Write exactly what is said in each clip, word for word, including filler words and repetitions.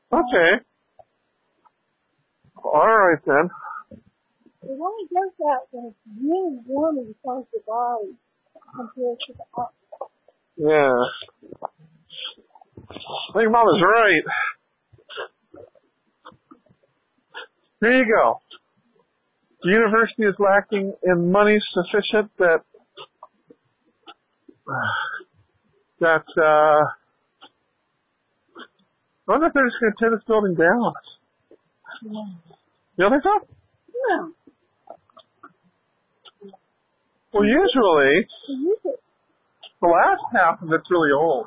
Okay. All right then. It only does that when it's really warm inside the body compared to the outside. Yeah. I think Mom is right. Here you go. The university is lacking in money sufficient that that uh I wonder if they're just going to tear this building down. Yeah. You don't think so? Yeah. Well, usually, To use it. the last half of it's really old.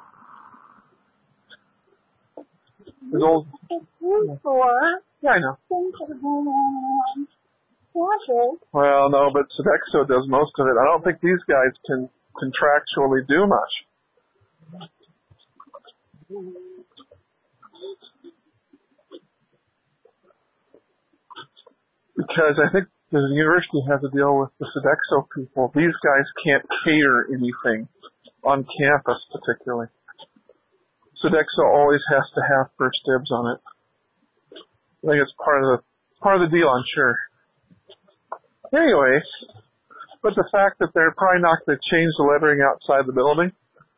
It's old. It's used for Yeah, I know. things that are going on around campus. Well, no, but Sodexo does most of it. I don't think these guys can contractually do much. Because I think the university has to deal with the Sodexo people. These guys can't cater anything on campus particularly. Sodexo always has to have first dibs on it. I think it's part of the part of the deal, I'm sure. Anyway, but the fact that they're probably not going to change the lettering outside the building.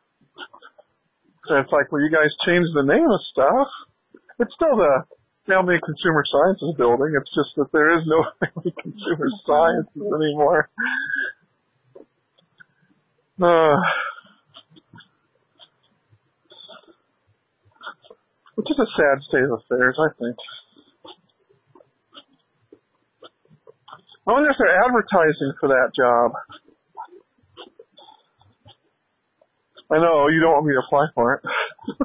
So it's like, well, you guys changed the name of stuff. It's still the Family and Consumer Sciences building. It's just that there is no Family and Consumer Sciences anymore. Uh, which is a sad state of affairs, I think. I wonder if they're advertising for that job. I know, you don't want me to apply for it.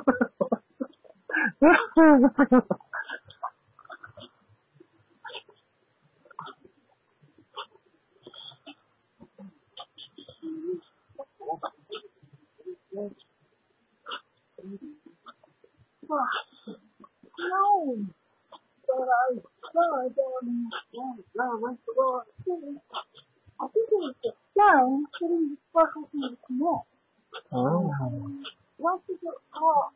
No. But I saw down I think it was the sun hitting the sparkles in the connect. Oh. Once you get off,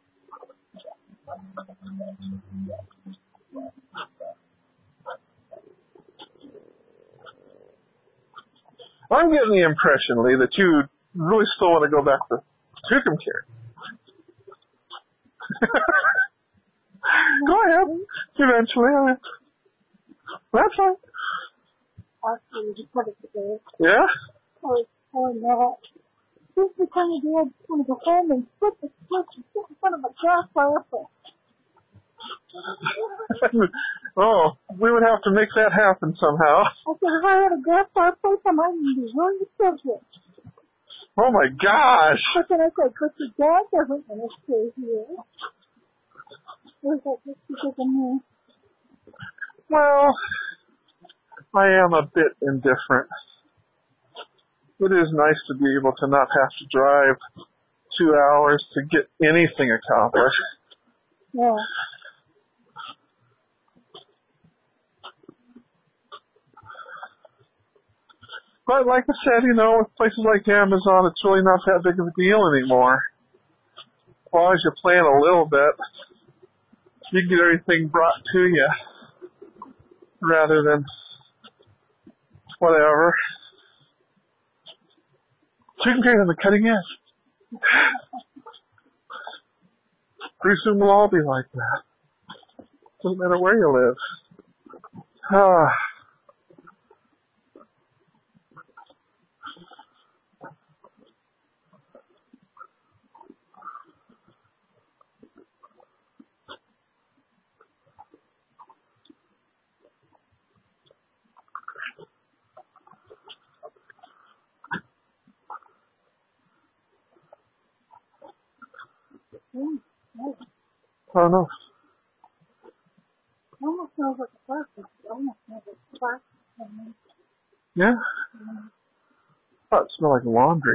I'm getting the impression, Lee, that you really still want to go back to Tucumcare. Go ahead. Eventually. I mean, that's fine. actually, just put it together. Yeah? Oh, oh no. This is the kind of day I just want to go home and flip the switch and sit in front of a gas fire. Oh, we would have to make that happen somehow. I said, if I had a gas fireplace, I might even be willing to still it. Oh my gosh! But then I said, but your dad doesn't want to stay here. Or is that just because of me? Well, I am a bit indifferent. It is nice to be able to not have to drive two hours to get anything accomplished. Yeah. But like I said, you know, with places like Amazon, it's really not that big of a deal anymore. As long as you plan a little bit, you can get everything brought to you rather than whatever. Chicken cake on the cutting edge. Pretty soon we'll all be like that. Doesn't matter where you live. Ah. Mm, yeah. I don't know. It almost smells like a plastic. It almost smells like plastic. Yeah? Mm. I thought it smelled like laundry.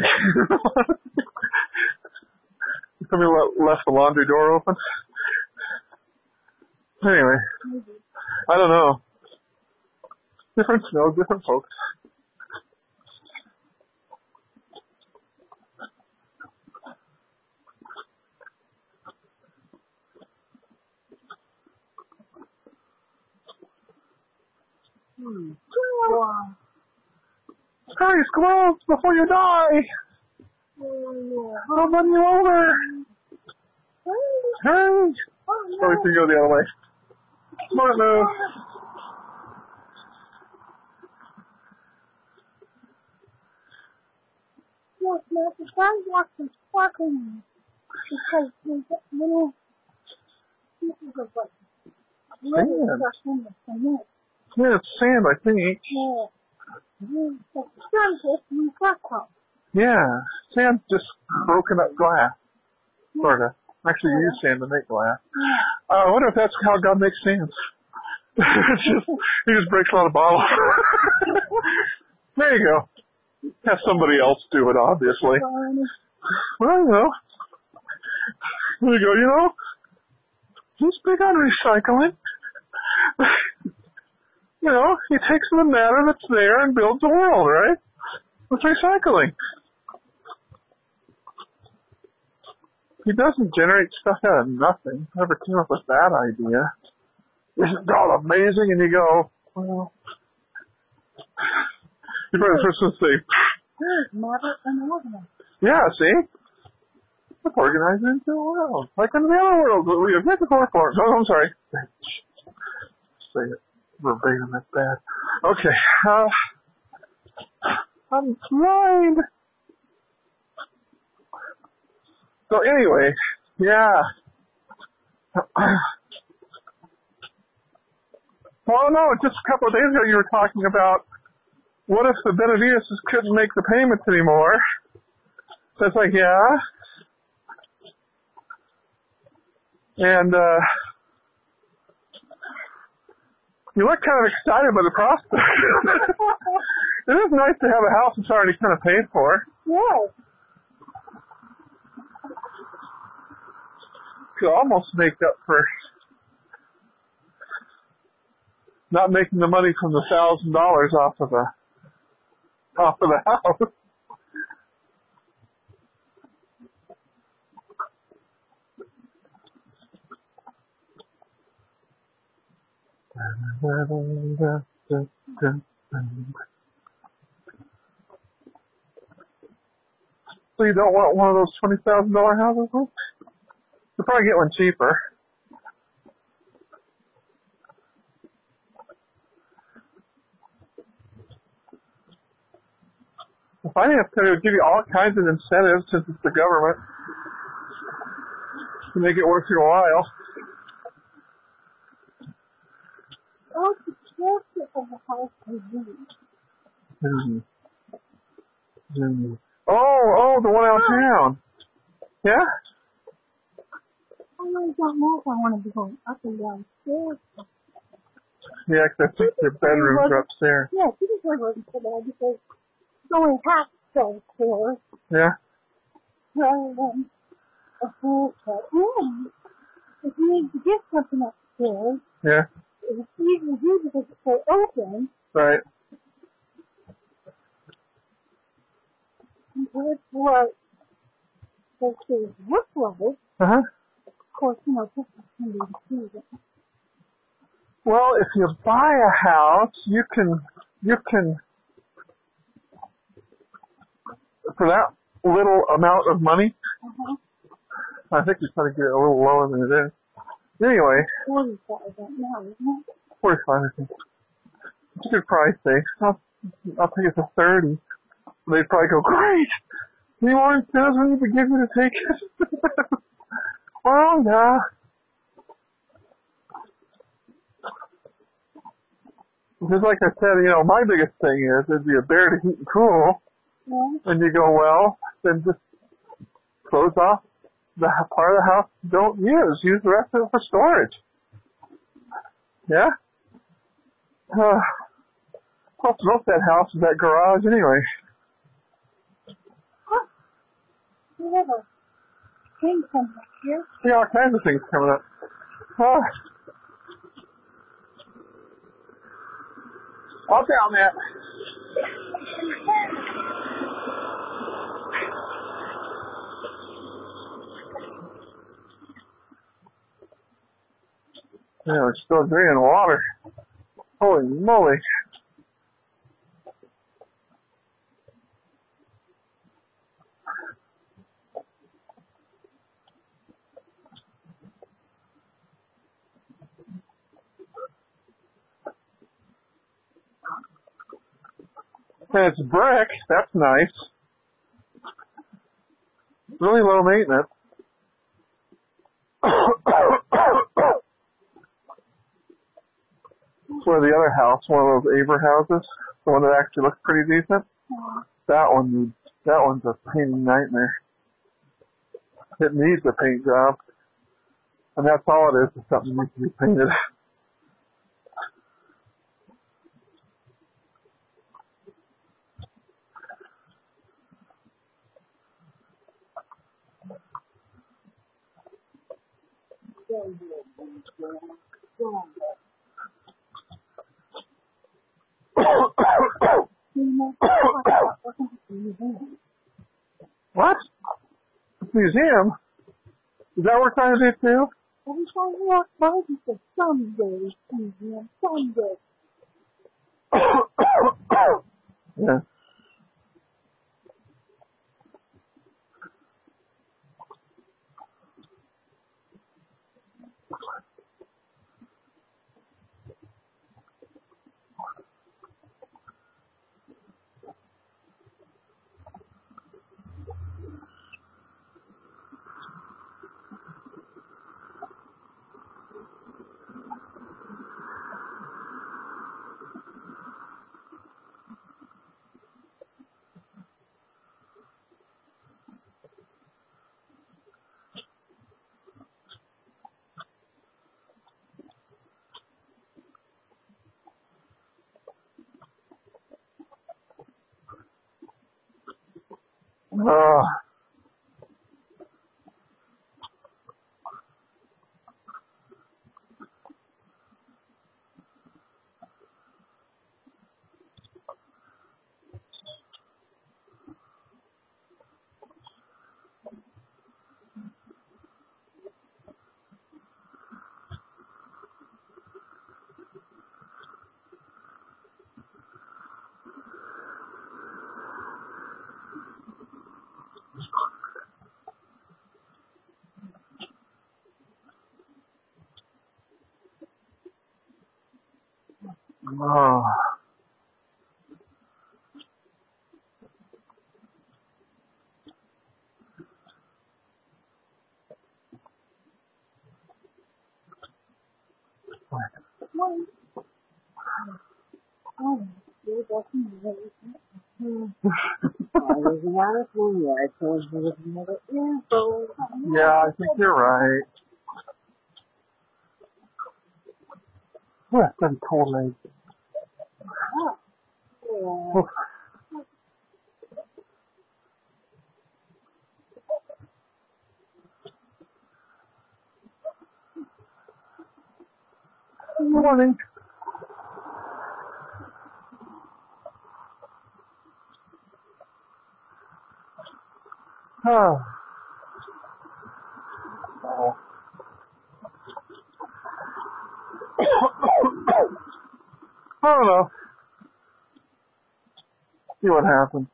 Somebody left the laundry door open? Anyway, Maybe. I don't know. Different smells, different folks. Wow. Hurry, squirrels, before you die! I'll run you over! Hurry! Oh, Oh, we can go the other way. Smart move. Yes, yes, the sidewalks are sparkling because there's little pieces of like glitter stuck in the cement. Yeah, it's sand, I think. Yeah. The surface we got out. Yeah, sand just broken up glass. Sort of. Actually, you use sand to make glass. Yeah. Uh, I wonder if that's how God makes sand. It's just, he just breaks a lot of bottles. There you go. Have somebody else do it, obviously. Well, you know. There you go, you know. He's big on recycling. You know, he takes the matter that's there and builds a world, right? With recycling. He doesn't generate stuff out of nothing. Never came up with that idea. Isn't God amazing? And you go, well, you're probably the first one to say, Here's never an organized. yeah, see? Let's organize it into a world. Like in the other world, we have metaphor forms. Oh, I'm sorry. Say it verbatim, that's bad. Okay. Uh, I'm blind. So anyway, yeah. Well, no, just a couple of days ago you were talking about what if the Benavides couldn't make the payments anymore? So it's like, yeah. And uh, you look kind of excited by the prospect. It is nice to have a house that's already kind of paid for. Yes. To almost make up for not making the money from the thousand dollars off of the off of the house. So you don't want one of those twenty thousand dollar houses? Huh? You'll probably get one cheaper. The finance company would give you all kinds of incentives since it's the government to make it worth your while. Oh, the character of the house is used. Mm-hmm. Mm-hmm. Oh, oh, the one out of town. Yeah? I really don't know if I want to be going up and down stairs. Yeah, because I think their bedrooms are upstairs. Yeah, she just wasn't so bad because it's only half downstairs Yeah? rather than a full set. And if you need to get something upstairs, Yeah? it's easy to do because it's so open Right. compared to what those stairs look like. Uh-huh. Of course, you know, pictures can be deceiving. Well, if you buy a house, you can, you can, for that little amount of money, Uh-huh. I think you probably get it a little lower than it is. Anyway, forty-five now, isn't it? forty-five, I think. It's a good price, eh? I'll, I'll take it for thirty. They'd probably go, great! Any more incentives we need to give you to take it? Well, nah. Just like I said, you know, my biggest thing is it'd be a bear to heat and cool. Yeah. And you go, well, then just close off the part of the house you don't use. Use the rest of it for storage. Yeah? Uh, plus, most of that house is that garage anyway. Huh. We have a king coming up here. See all kinds of things coming up. Uh, I'll down that. Yeah, we're still drinking water. Holy moly. And it's brick. That's nice. Really low maintenance. Where the other house, one of those Aber houses, the one that actually looks pretty decent, Yeah. that one needs, that one's a painting nightmare. It needs a paint job. And that's all it is, is something that needs to be painted. What? Museum? Is that what we're trying to do too? Every time you walk by, he says, someday, museum, someday. Yeah. Uh, uh, One. Oh, you're definitely I was not a fool. I told you that another info. yeah, I think you're right. Oh, that's pretty cold, man. Yeah. Good morning. Oh. Oh. I don't know. See what happens.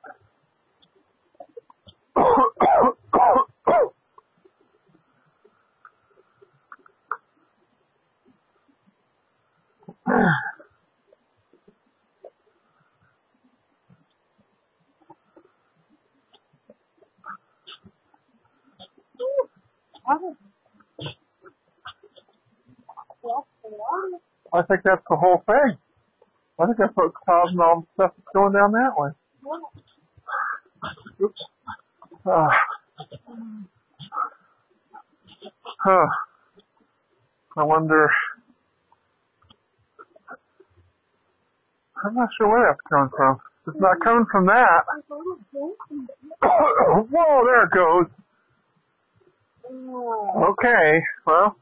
I think that's the whole thing. I think that's what's causing all the stuff that's going down that way. Oops. Uh, huh. I wonder. I'm not sure where that's coming from. It's not coming from that. Whoa, there it goes. Okay, well,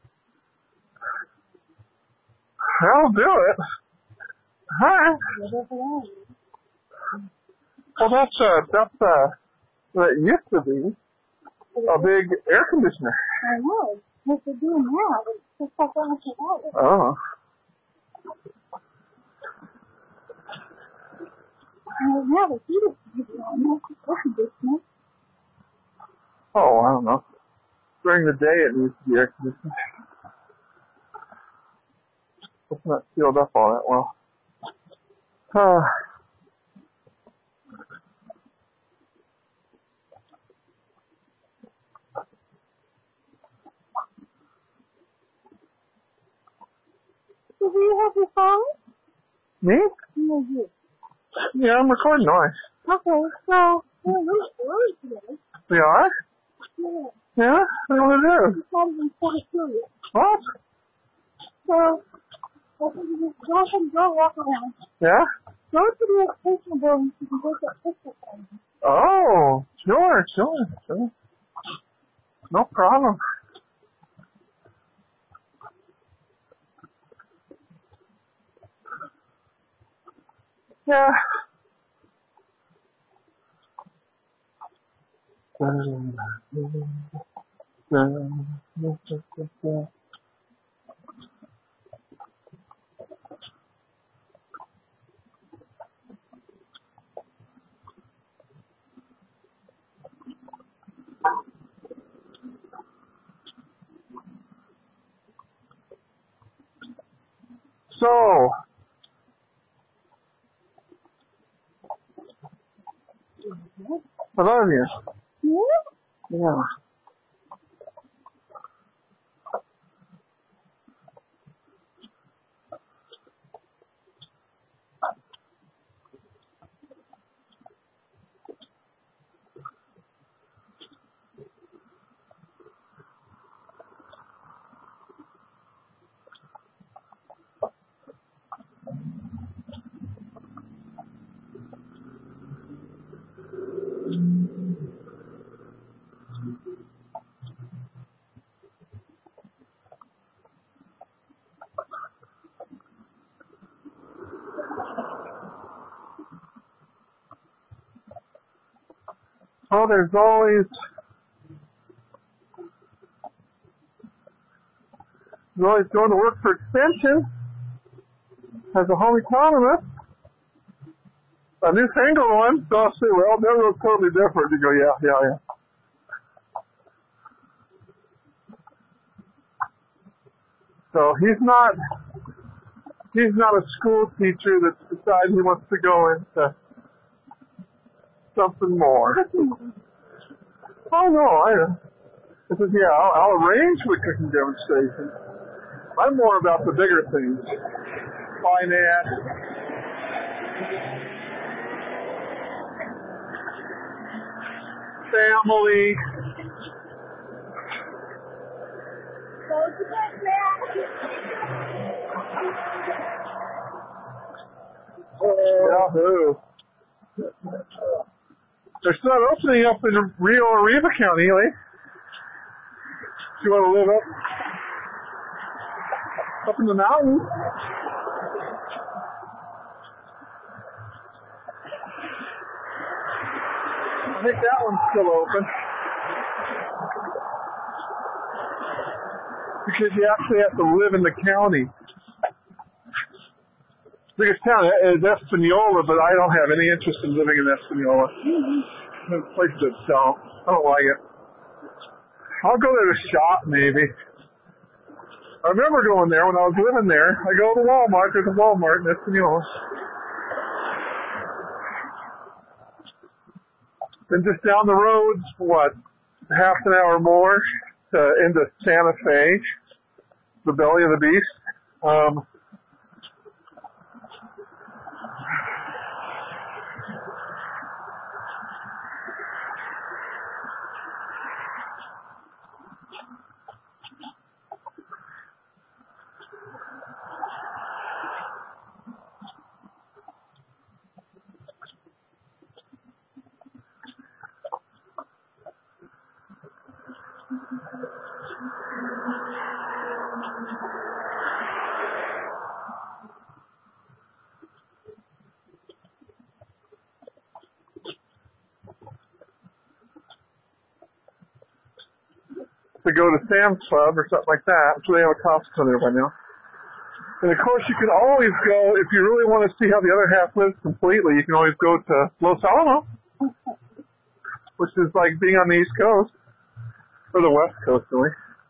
that'll do it. Hi. Well, that's uh, that's uh, that used to be a big air conditioner. I know. What they're doing now, it's just like on the wall. Oh. And now the heat is on. That's a business. Oh, I don't know. During the day, it needs to be air conditioned. It's not sealed up all that well. Uh, So do you have your phone? Me? No, you. Yeah, I'm recording noise. Okay, so we're really early today. We are? Yeah. Yeah? I don't know what it is. It's not even forty-two yet. What? So, I think you just go ahead and go walk around. Yeah? Go to the extension building so you can go to a picture thing. Oh, sure, sure, sure. No problem. Yeah. So, I love you. Yeah? Yeah. Oh, there's always, there's always going to work for Extension as a home economist. A newfangled one. So I'll say, well, that was totally different. You go, yeah, yeah, yeah. So he's not, he's not a school teacher that's decided he wants to go into something more. Oh no, I, I says, yeah, I'll, I'll arrange for the cooking demonstration. I'm more about the bigger things. Finance. Family. Yahoo. There's not opening up in Rio Arriba County, eh? If you want to live up up in the mountains. I think that one's still open. Because you actually have to live in the county. Biggest town is Espanola, but I don't have any interest in living in Espanola. Mm-hmm. The place that don't. I don't like it. I'll go there to shop, maybe. I remember going there when I was living there. I go to Walmart. There's a Walmart in Espanola. Then just down the road, what, half an hour more to, into Santa Fe, the belly of the beast. Um, to go to Sam's Club or something like that. So they have a Costco there by now. And of course, you can always go, if you really want to see how the other half lives completely, you can always go to Los Alamos, which is like being on the East Coast, or the West Coast, really.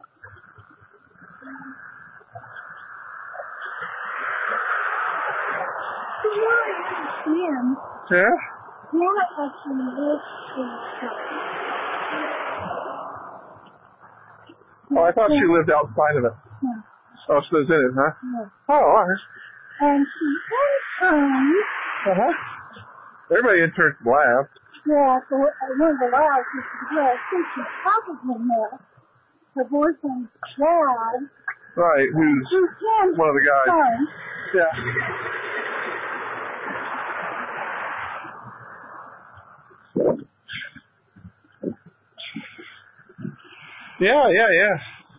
Sam. Yeah? Sam actually lives in the Oh, I thought she lived outside of it. No. Oh, so it's in it, huh? Yeah. Oh, all right. And she interns. Uh-huh. Everybody interns laugh. Yeah, so one of the labs is the girl. I think she probably met her boyfriend's dad. Right, who's Who's one of the guys. son. Yeah. Yeah, yeah, yeah.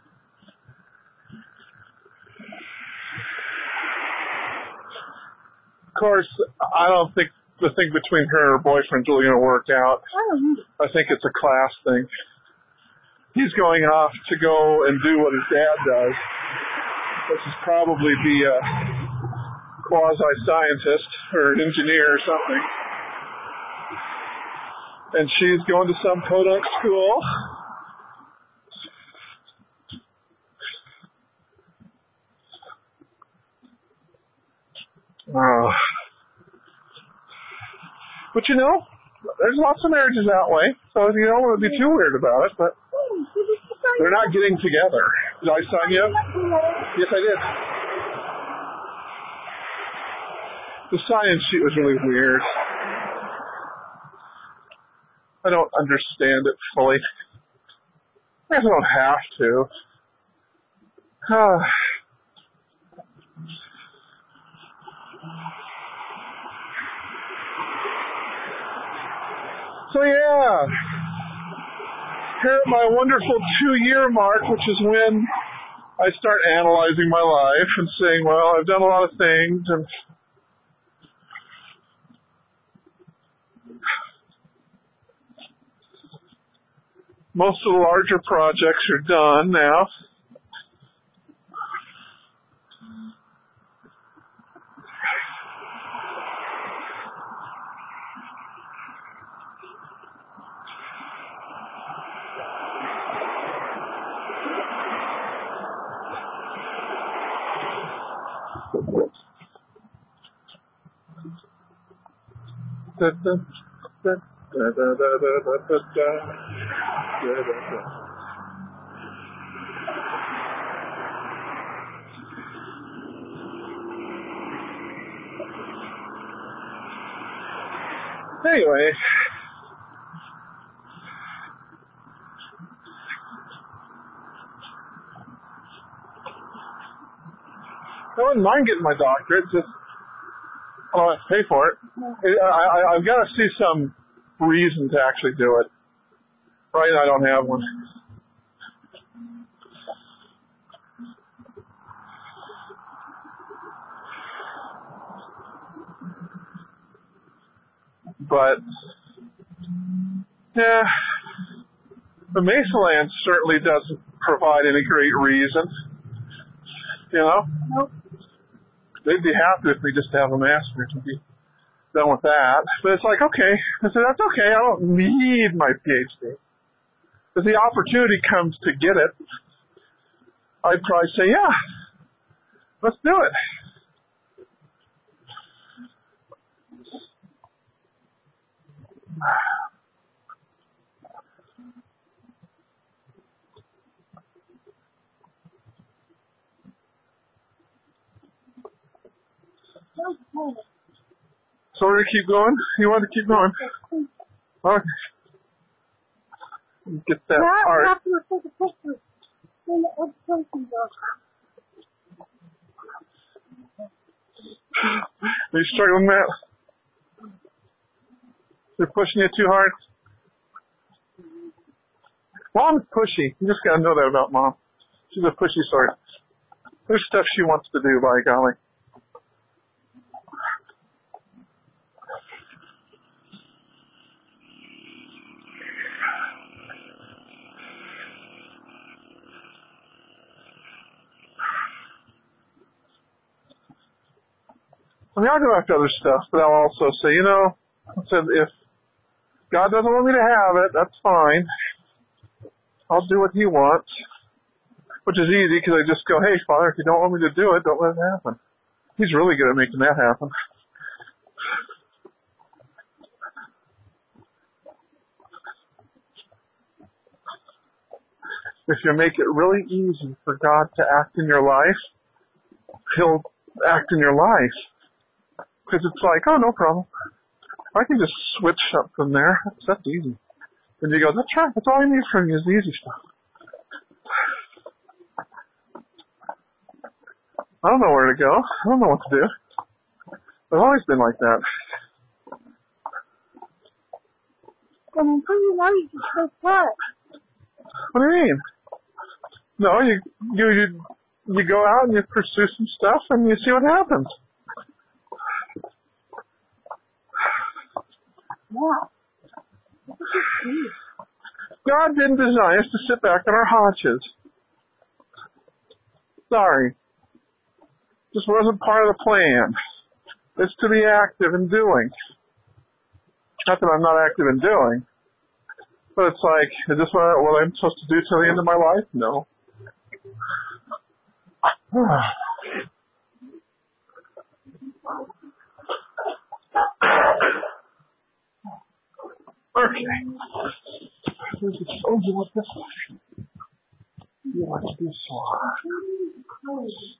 Of course, I don't think the thing between her and her boyfriend's really going to work out. I don't know. I think it's a class thing. He's going off to go and do what his dad does, which is probably be a quasi-scientist or an engineer or something. And she's going to some podunk school. Oh. But you know, there's lots of marriages that way, so you don't want to be too weird about it, but they're not getting together. Did I sign you up? Yes, I did. The sign-in sheet was really weird. I don't understand it fully. I guess I don't have to. Uh, so yeah, here at my wonderful two-year mark, which is when I start analyzing my life and saying, well, I've done a lot of things, and most of the larger projects are done now. Da, da, da, da, da, da, da, da, da, da, da. Anyway, I wouldn't mind getting my doctorate, just I don't have to pay for it. I, I, I've got to see some reason to actually do it. Right now I don't have one. But, yeah, the Mesa Land certainly doesn't provide any great reason. You know? Nope. They'd be happy if they just have a master's and be done with that. But it's like, okay. I said, that's okay. I don't need my PhD. If the opportunity comes to get it, I'd probably say, yeah, let's do it. Okay. So we're going to keep going? You want to keep going? Okay. Get that Now, art. after you take a picture in the education book. Are you struggling, Matt? They're pushing you too hard? Mom's pushy. You just got to know that about Mom. She's a pushy sort. There's stuff she wants to do, by golly. I mean, I'll go after other stuff, but I'll also say, you know, I said, if God doesn't want me to have it, that's fine. I'll do what He wants, which is easy because I just go, hey, Father, if you don't want me to do it, don't let it happen. He's really good at making that happen. If you make it really easy for God to act in your life, He'll act in your life. Because it's like, oh, no problem. I can just switch up from there. That's, that's easy. And you go, that's right. That's all I need from you is the easy stuff. I don't know where to go. I don't know what to do. I've always been like that. And until you know, you just stay put. What do you mean? No, you you you you go out and you pursue some stuff and you see what happens. Yeah. God didn't design us to sit back on our haunches. Sorry. Just wasn't part of the plan. It's to be active in doing. Not that I'm not active in doing, but it's like, is this what, what I'm supposed to do till the end of my life? No. Okay. Oh, you want this one? You want to do so.